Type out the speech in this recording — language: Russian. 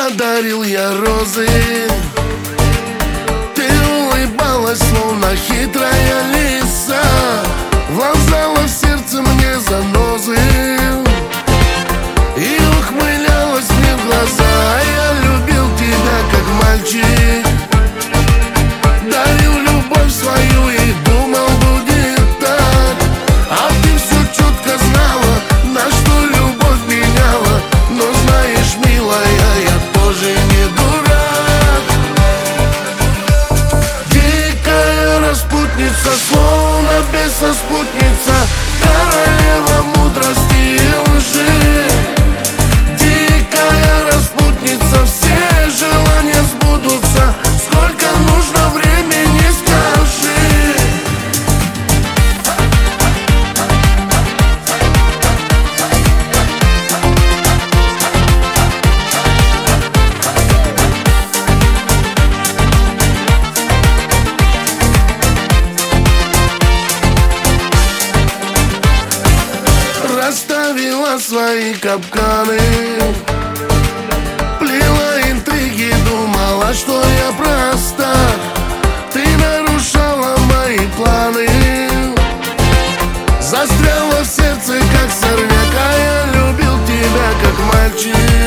подарил я розы. Ты улыбалась, словно хитрая лиса, вонзала в сердце мне занозы и ухмылялась мне в глаза. Я любил тебя, как мальчик, дарил любовь свою и думал, будет так. А ты все четко знала, на что любовь меняла. Но знаешь, милая, я тоже не дурак. Дикая распутница, словно бесоспутница, королева мудрости и лжи. Дикая распутница, все желания сбудутся. Сколько нужно времени, скажи. Расставила свои капканы, плела интриги, думала, что я проста. Ты нарушала мои планы, застряла в сердце, как сорняк. А я любил тебя, как мальчик,